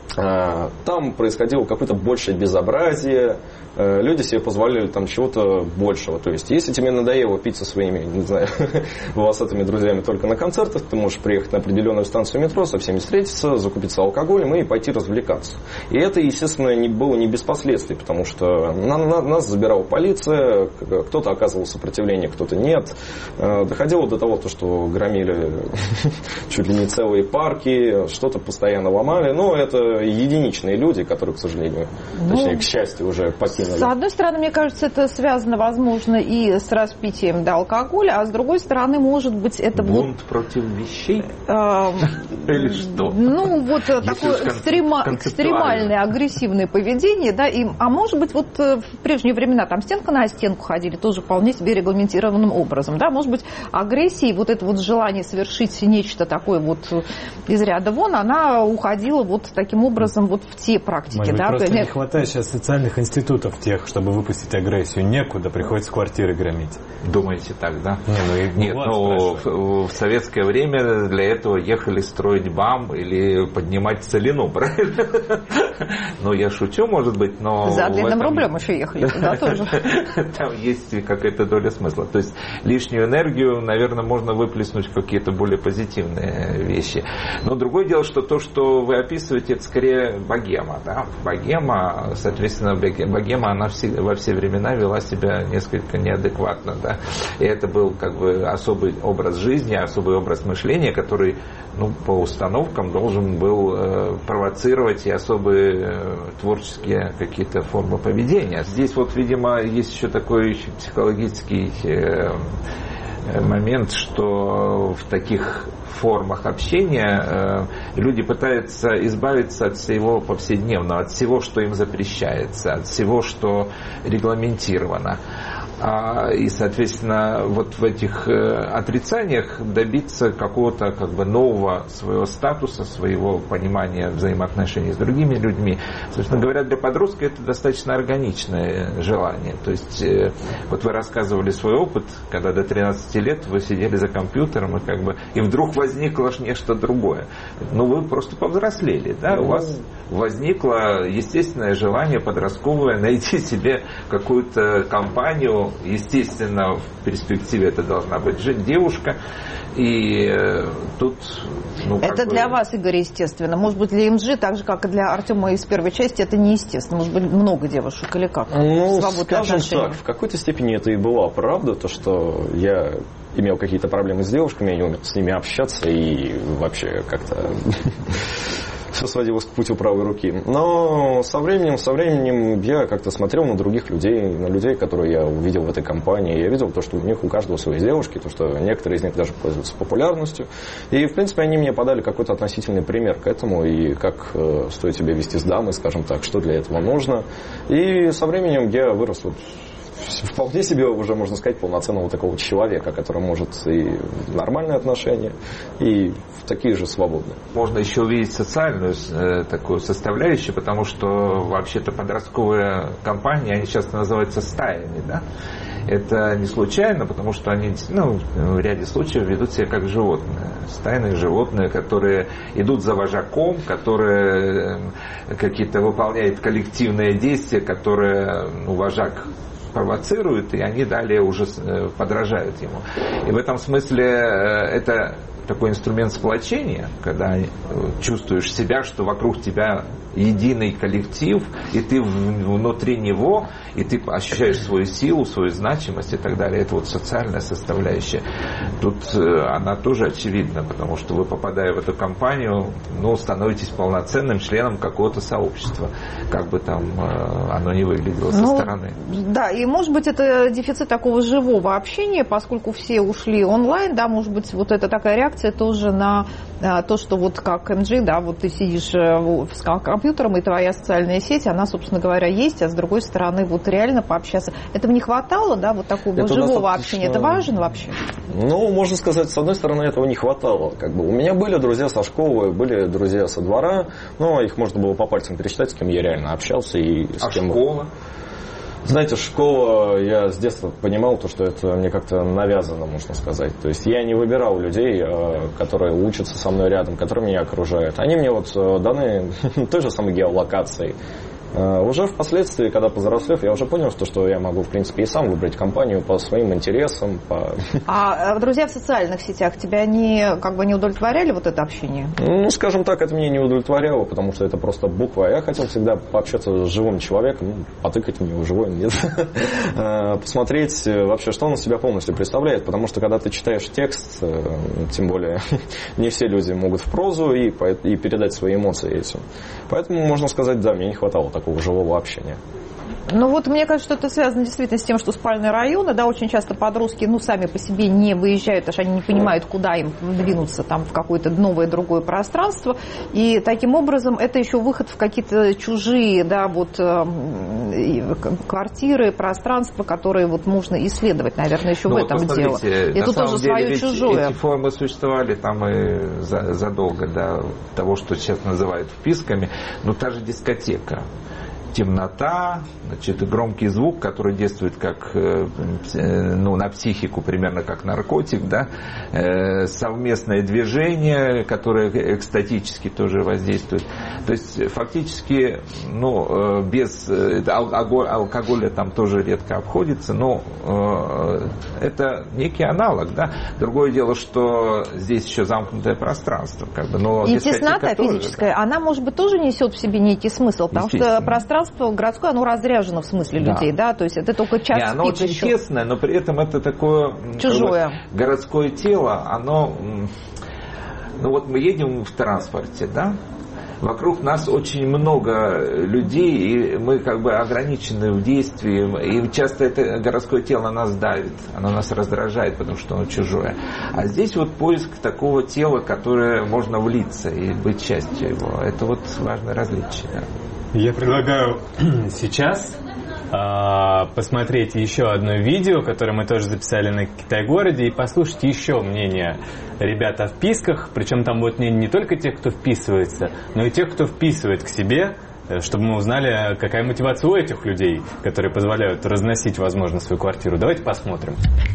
там происходило какое-то большее безобразие, люди себе позволяли там чего-то большего. То есть, если тебе надоело пить со своими, не знаю, волосатыми друзьями только на концертах, ты можешь приехать на определенную станцию метро, со всеми встретиться, закупиться алкоголем и пойти развлекаться. И это, естественно, было не без последствий, потому что нас забирала полиция, кто-то оказывал сопротивление, кто-то нет. Доходило до того, что громили чуть ли не целые парки, что-то постоянно ломали, но это единичные люди, которые, к сожалению, точнее, к счастью, уже покинули. С одной стороны, мне кажется, это связано, возможно, и с распитием алкоголя, а с другой стороны, может быть, это бунт против вещей? Или что? Такое экстремальное, агрессивное поведение, да, а может быть, в прежние времена там стенка на стенку ходили, тоже вполне себе регламентированным образом, да, может быть, агрессия, это желание совершить нечто такое из ряда вон, она уходила таким образом в те практики. Может быть, просто не хватает сейчас социальных институтов тех, чтобы выпустить агрессию. Некуда, приходится квартиры громить. Думаете так, да? Нет, в советское время для этого ехали строить БАМ или поднимать целину, правильно? Я шучу, может быть, но... За длинным рублем еще ехали туда тоже. Там есть какая-то доля смысла. То есть лишнюю энергию, наверное, можно выплеснуть в какие-то более позитивные вещи. Но другое дело, что то, что вы описываете, это скорее богема. Да? Богема, соответственно, богема, она во все времена вела себя несколько неадекватно. Да? И это был как бы особый образ жизни, особый образ мышления, который, ну, по установкам должен был провоцировать и особые творческие какие-то формы поведения. Здесь вот, видимо, есть еще такой психологический момент, что в таких формах общения люди пытаются избавиться от всего повседневного, от всего, что им запрещается, от всего, что регламентировано. И, соответственно, вот в этих отрицаниях добиться какого-то как бы нового своего статуса, своего понимания взаимоотношений с другими людьми. Собственно говоря, для подростка это достаточно органичное желание. То есть, вот вы рассказывали свой опыт, когда до 13 лет вы сидели за компьютером и вдруг возникло нечто другое. Ну, вы просто повзрослели, да? У вас возникло естественное желание подростковое найти себе какую-то компанию. Естественно, в перспективе это должна быть девушка. И тут... это для вас, Игорь, естественно. Может быть, для МЖ, так же, как и для Артема из первой части, это неестественно. Может быть, много девушек или как? Ну, скажем так, в какой-то степени это и была правда, то, что я имел какие-то проблемы с девушками, я не умел с ними общаться и вообще как-то... все сводилось к путю правой руки. Но со временем я как-то смотрел на других людей, на людей, которые я увидел в этой компании. Я видел то, что у них у каждого свои девушки, то, что некоторые из них даже пользуются популярностью. И, в принципе, они мне подали какой-то относительный пример к этому, и как стоит себя вести с дамой, скажем так, что для этого нужно. И со временем я вырос вполне себе уже, можно сказать, полноценного такого человека, который может и нормальные отношения, и такие же свободные. Можно еще увидеть социальную такую составляющую, потому что вообще-то подростковые компании, они часто называются стаями, да? Это не случайно, потому что они, в ряде случаев ведут себя как животные. Стайные животные, которые идут за вожаком, которые какие-то выполняют коллективные действия, которые вожак провоцирует, и они далее уже подражают ему. И в этом смысле это такой инструмент сплочения, когда чувствуешь себя, что вокруг тебя единый коллектив, и ты внутри него, и ты ощущаешь свою силу, свою значимость и так далее. Это вот социальная составляющая. Тут она тоже очевидна, потому что вы, попадая в эту компанию, становитесь полноценным членом какого-то сообщества, как бы там оно ни выглядело со стороны. Да, и может быть это дефицит такого живого общения, поскольку все ушли онлайн, да, может быть вот это такая реакция тоже на то, что вот как МГ, да, вот ты сидишь с компьютером, и твоя социальная сеть, она, собственно говоря, есть, а с другой стороны, вот реально пообщаться. Этого не хватало, да, вот такого живого общения? Это важно вообще? Ну, можно сказать, с одной стороны, этого не хватало. У меня были друзья со школы, были друзья со двора, но их можно было по пальцам пересчитать, с кем я реально общался. И с кем... школа? Знаете, школа, я с детства понимал, что это мне как-то навязано, можно сказать. То есть я не выбирал людей, которые учатся со мной рядом, которые меня окружают. Они мне даны той же самой геолокацией. Уже впоследствии, когда повзрослев, я уже понял, что я могу, в принципе, и сам выбрать компанию по своим интересам. А друзья в социальных сетях, тебя не удовлетворяли вот это общение? Ну, скажем так, это меня не удовлетворяло, потому что это просто буква. Я хотел всегда пообщаться с живым человеком, потыкать в него, живой нет. Посмотреть вообще, что он из себя полностью представляет, потому что когда ты читаешь текст, тем более не все люди могут в прозу и передать свои эмоции этим. Поэтому, можно сказать, да, мне не хватало такого живого общения. Ну вот мне кажется, что это связано действительно с тем, что спальные районы, да, очень часто подростки, сами по себе не выезжают, потому что они не понимают, куда им двинуться там в какое-то новое другое пространство, и таким образом это еще выход в какие-то чужие, да, квартиры, пространства, которые нужно исследовать, наверное, еще в этом дело. И тут тоже свое чужое. Эти формы существовали там и задолго до того, что сейчас называют вписками, но та же дискотека. темнота, значит, громкий звук, который действует как, на психику примерно как наркотик, да, совместное движение, которое экстатически тоже воздействует. То есть фактически, без алкоголя там тоже редко обходится, но это некий аналог, да. Другое дело, что здесь еще замкнутое пространство, как бы, но и теснота физическая, да. Она, может быть, тоже несет в себе некий смысл, потому что пространство городское, оно разряжено в смысле людей, да, то есть это только час пик. Оно очень еще тесное, но при этом это такое чужое городское тело, оно, мы едем в транспорте, да, вокруг нас очень много людей, и мы как бы ограничены в действии, и часто это городское тело на нас давит, оно нас раздражает, потому что оно чужое. А здесь вот поиск такого тела, которое можно влиться и быть частью его. Это вот важное различие. Да. Я предлагаю сейчас посмотреть еще одно видео, которое мы тоже записали на Китай-городе, и послушать еще мнение ребят о вписках. Причем там будет мнение не только тех, кто вписывается, но и тех, кто вписывает к себе, чтобы мы узнали, какая мотивация у этих людей, которые позволяют разносить, возможно, свою квартиру. Давайте посмотрим.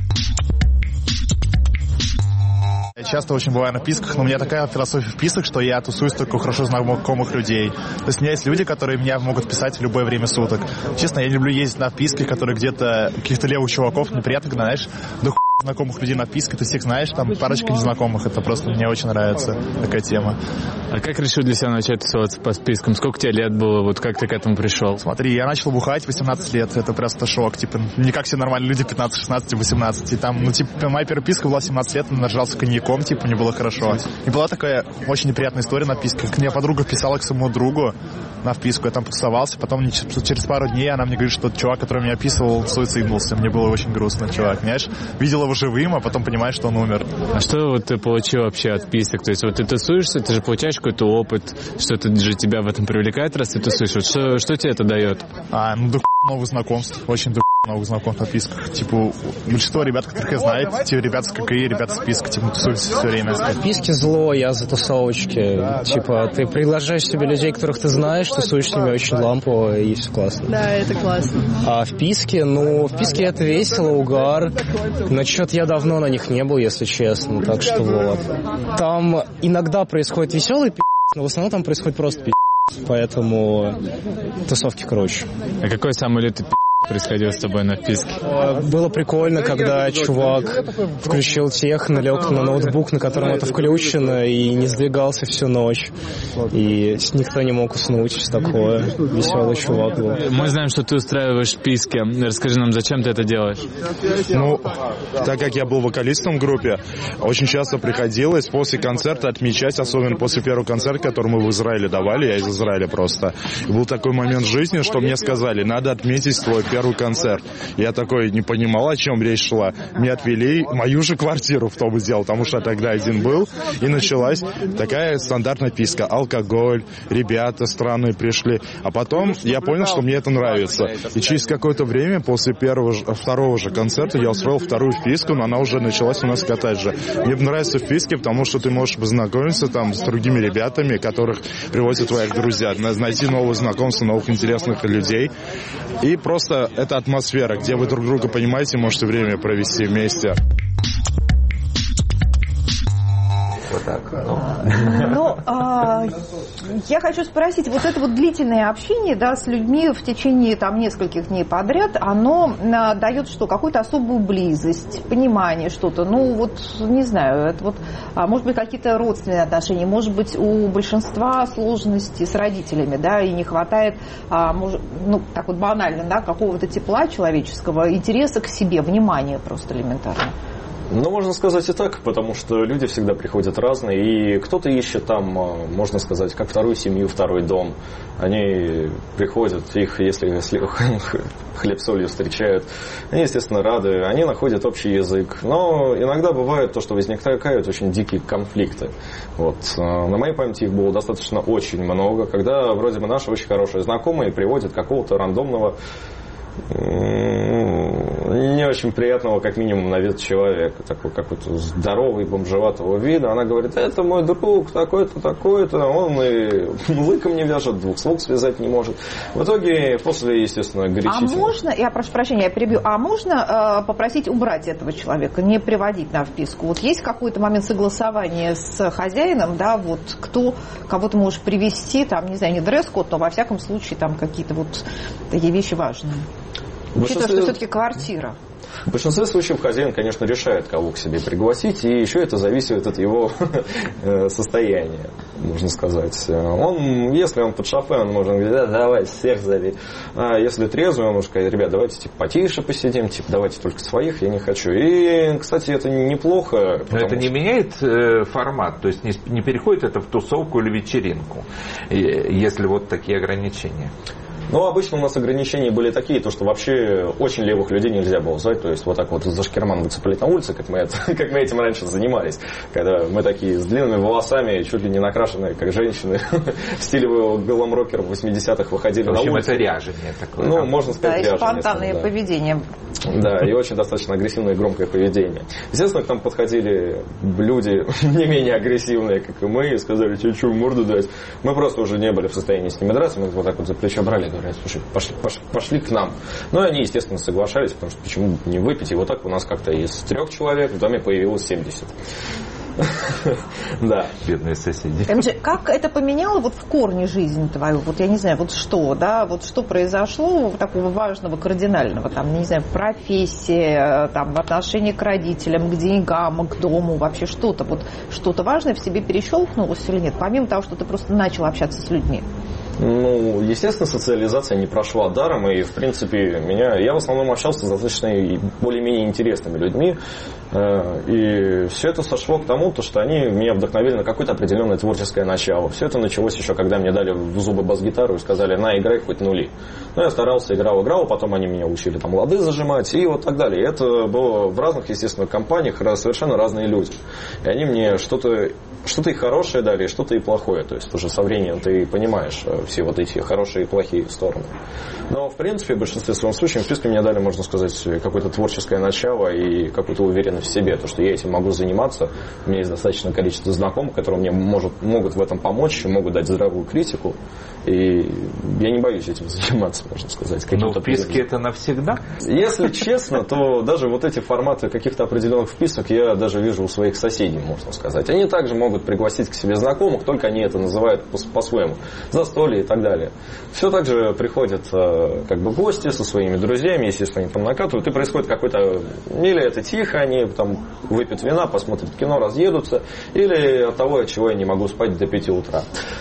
Я часто очень бываю на вписках, но у меня такая философия вписок, что я тусуюсь только у хорошо знакомых людей. То есть у меня есть люди, которые меня могут писать в любое время суток. Честно, я люблю ездить на вписки, которые где-то каких-то левых чуваков, неприятно, когда, знаешь, знакомых людей на вписках, ты всех знаешь, там парочка незнакомых, это просто мне очень нравится такая тема. А как решил для себя начать тусоваться по спискам? Сколько тебе лет было, вот как ты к этому пришел? Смотри, я начал бухать 18 лет, это просто шок, типа, не как все нормальные люди 15, 16, 18, и там, моя первая писка была 17 лет, нажрался коньяком, типа, мне было хорошо. И была такая очень неприятная история на вписках. Мне подруга писала к своему другу на вписку, я там тусовался, потом через пару дней она мне говорит, что чувак, который меня описывал, суициднулся. Мне было очень грустно, чувак, понимаешь? Видел его живым, а потом понимаешь, что он умер. А что вот ты получил вообще от вписок? То есть вот ты тусуешься, ты же получаешь какой-то опыт, что-то же тебя в этом привлекает, раз ты тусуешь. Вот что тебе это дает? Новых знакомств, очень новых знакомств на вписках. Типа, большинство ребят, которых я знаю, те ребята с ККИ, ребята с вписка, типа, тусуются все время. Вписки зло, я за тусовочки. Типа, ты приглашаешь себе людей, которых ты знаешь, тусуешь с ними очень лампово, и все классно. Да, это классно. А вписки, вписки это весело, угар. Но что-то я давно на них не был, если честно, так что вот. Там иногда происходит веселый пи***ц, но в основном там происходит просто пи***ц, поэтому тусовки круче. А какой самый лютый происходило с тобой на вписке? Было прикольно, когда чувак включил техно, лег на ноутбук, на котором это включено, и не сдвигался всю ночь. И никто не мог уснуть, все такое. Веселый чувак был. Мы знаем, что ты устраиваешь вписки. Расскажи нам, зачем ты это делаешь? Так как я был вокалистом в группе, очень часто приходилось после концерта отмечать, особенно после первого концерта, который мы в Израиле давали, я из Израиля просто. И был такой момент в жизни, что мне сказали, надо отметить твой первый концерт. Я такой не понимал, о чем речь шла. Мне отвели мою же квартиру в том сделал, потому что я тогда один был. И началась такая стандартная вписка. Алкоголь, ребята странные пришли. А потом я понял, что мне это нравится. И через какое-то время, после второго же концерта, я устроил вторую вписку, но она уже началась у нас в коттедже. Мне нравятся вписки, потому что ты можешь познакомиться там с другими ребятами, которых привозят твои друзья. Найти новые знакомства, новых интересных людей. И просто это атмосфера, где вы друг друга понимаете, можете время провести вместе. Я хочу спросить, вот это вот длительное общение, да, с людьми в течение там нескольких дней подряд, оно дает что? Какую-то особую близость, понимание, что-то, не знаю, это вот, может быть, какие-то родственные отношения, может быть, у большинства сложности с родителями, да, и не хватает, так вот банально, да, какого-то тепла человеческого, интереса к себе, внимания просто элементарно. Можно сказать и так, потому что люди всегда приходят разные, и кто-то ищет там, можно сказать, как вторую семью, второй дом. Они приходят, их, если хлеб-солью встречают, они, естественно, рады, они находят общий язык. Но иногда бывает то, что возникают очень дикие конфликты. Вот. На моей памяти их было достаточно очень много, когда вроде бы наши очень хорошие знакомые приводят какого-то рандомного не очень приятного, как минимум, на вид человека, такой какой-то здоровый, бомжеватого вида. Она говорит, это мой друг, такой-то, такой-то, он и лыком не вяжет, двух слов связать не может. В итоге, после, естественно, горячительного... А можно, я прошу прощения, я перебью, а можно попросить убрать этого человека, не приводить на вписку? Вот есть какой-то момент согласования с хозяином, да, вот кого ты можешь привести, там, не знаю, не дресс-код, но во всяком случае там какие-то вот такие вещи важные. Учитывая, что все-таки квартира. В большинстве случаев хозяин, конечно, решает, кого к себе пригласить, и еще это зависит от его состояния, можно сказать. Если он под шофе, он может говорить, да, давай, всех зови. А если трезвый, он может сказать, ребят, давайте потише посидим, давайте только своих, я не хочу. И, кстати, это неплохо. Но это не меняет формат, то есть не переходит это в тусовку или вечеринку, если вот такие ограничения. Ну, обычно у нас ограничения были такие, то, что вообще очень левых людей нельзя было звать, то есть вот так вот за шкирман выцеплять на улице, как мы этим раньше занимались, когда мы такие с длинными волосами, чуть ли не накрашенные, как женщины, в стиле гламрокеров 80-х выходили на улицу. В общем, это ряжение такое. Ну, можно сказать, ряжение. Да, и спонтанное поведение. Да, и очень достаточно агрессивное и громкое поведение. Естественно, к нам подходили люди не менее агрессивные, как и мы, и сказали, тебе что, морду дать? Мы просто уже не были в состоянии с ними драться, мы вот так вот за плечо брали, говорят, слушай, пошли к нам. Ну, и они, естественно, соглашались, потому что почему не выпить? И вот так у нас как-то из 3 человек в доме появилось 70. Да. Бедные соседи. МД, как это поменяло вот в корне жизнь твою? Вот я не знаю, вот что, да, вот что произошло такого важного, кардинального, там, не знаю, в профессии, там, в отношении к родителям, к деньгам, к дому, вообще что-то, вот что-то важное в себе перещелкнулось или нет? Помимо того, что ты просто начал общаться с людьми. Ну, естественно, социализация не прошла даром, и, в принципе, я в основном общался с достаточно более-менее интересными людьми, и все это сошло к тому, что они меня вдохновили на какое-то определенное творческое начало. Все это началось еще, когда мне дали в зубы бас-гитару и сказали, на, играй хоть нули. Ну, я старался, играл, потом они меня учили там лады зажимать и вот так далее. И это было в разных, естественно, компаниях совершенно разные люди. И они мне что-то и хорошее дали, и что-то и плохое. То есть уже со временем ты понимаешь все вот эти хорошие и плохие стороны. Но, в принципе, в большинстве своем случаев в списке мне дали, можно сказать, какое-то творческое начало и какую-то уверенность в себе. То, что я этим могу заниматься. У меня есть достаточное количество знакомых, которые мне могут в этом помочь, могут дать здравую критику. И я не боюсь этим заниматься, можно сказать. Но в списке это навсегда? Если честно, то даже вот эти форматы каких-то определенных вписок я даже вижу у своих соседей, можно сказать. Они также могут пригласить к себе знакомых, только они это называют по-своему. Застолье и так далее. Все так же приходят как бы гости со своими друзьями, естественно, они там накатывают, и происходит какой-то... Или это тихо, они там выпьют вина, посмотрят кино, разъедутся, или от того, от чего я не могу спать до 5 утра.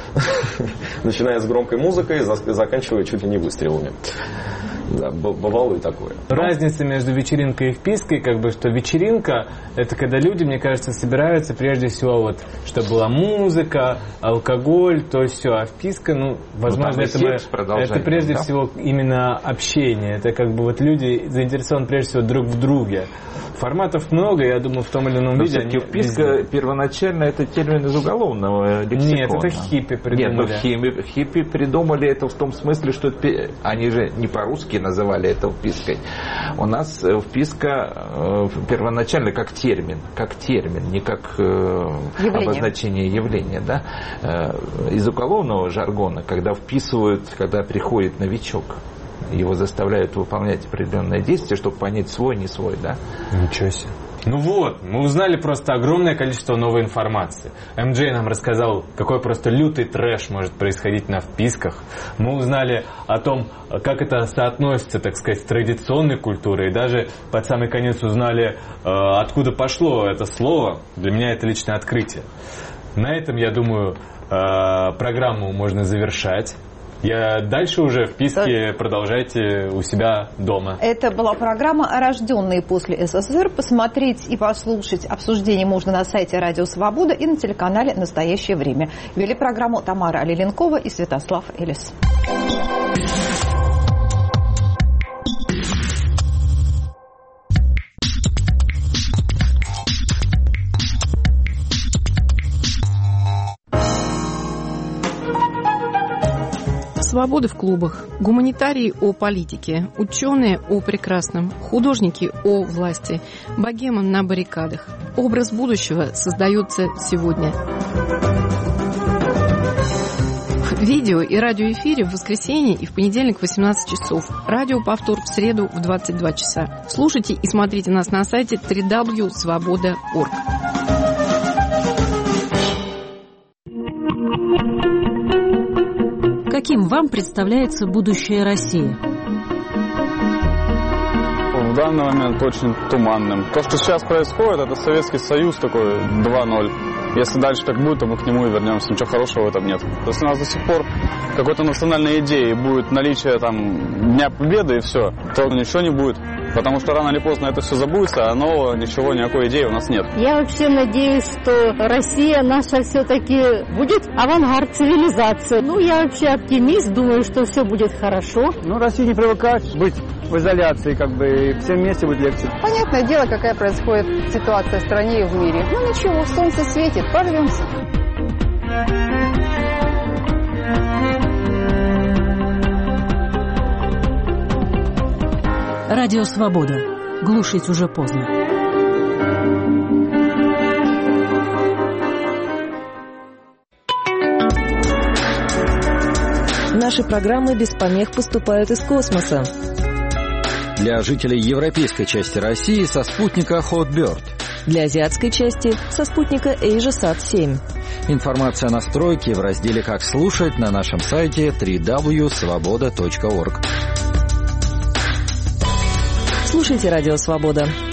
Начиная с громкой музыкой, заканчивая чуть ли не выстрелами. Да, бывало и такое. Разница между вечеринкой и впиской, как бы, что вечеринка, это когда люди, мне кажется, собираются прежде всего, вот, чтобы была музыка, алкоголь, то есть все, а вписка, ну, возможно, это прежде всего именно общение, это как бы вот люди заинтересованы прежде всего друг в друге. Форматов много, я думаю, в том или ином виде. Но вписка первоначально это термин из уголовного лексикона. Нет, это хиппи придумали. Нет, хиппи придумали это в том смысле, что они же не по-русски называли это впиской. У нас вписка первоначально как термин, не как обозначение явления. Да? Из уголовного жаргона, когда вписывают, когда приходит новичок, его заставляют выполнять определенное действие, чтобы понять, свой, не свой, да? Ничего себе. Ну вот, мы узнали просто огромное количество новой информации. МД нам рассказал, какой просто лютый трэш может происходить на вписках. Мы узнали о том, как это соотносится, так сказать, с традиционной культурой. И даже под самый конец узнали, откуда пошло это слово. Для меня это личное открытие. На этом, я думаю, программу можно завершать. Дальше уже вписки продолжайте у себя дома. Это была программа «Рожденные после СССР». Посмотреть и послушать обсуждение можно на сайте Радио Свобода и на телеканале «Настоящее время». Вели программу Тамара Алиленкова и Святослав Элис. свободы в клубах, гуманитарии о политике, ученые о прекрасном, художники о власти, богема на баррикадах. Образ будущего создается сегодня. В видео и радиоэфире в воскресенье и в понедельник в 18 часов. Радиоповтор в среду в 22 часа. Слушайте и смотрите нас на сайте www.svoboda.org. Каким вам представляется будущее России? В данный момент очень туманным. То, что сейчас происходит, это Советский Союз такой 2.0. Если дальше так будет, то мы к нему и вернемся. Ничего хорошего в этом нет. Если у нас до сих пор какой-то национальной идеи будет наличие там Дня Победы и все, то ничего не будет. Потому что рано или поздно это все забудется, а нового ничего, никакой идеи у нас нет. Я вообще надеюсь, что Россия наша все-таки будет авангард цивилизации. Я вообще оптимист, думаю, что все будет хорошо. Россия не привыкает быть в изоляции, и всем вместе будет легче. Понятное дело, какая происходит ситуация в стране и в мире. Ничего, солнце светит, порвемся. Радио «Свобода». Глушить уже поздно. Наши программы без помех поступают из космоса. Для жителей европейской части России со спутника Hotbird. Для азиатской части со спутника AsiaSat-7. Информация о настройке в разделе «Как слушать» на нашем сайте www.svoboda.org. Слушайте «Радио Свобода».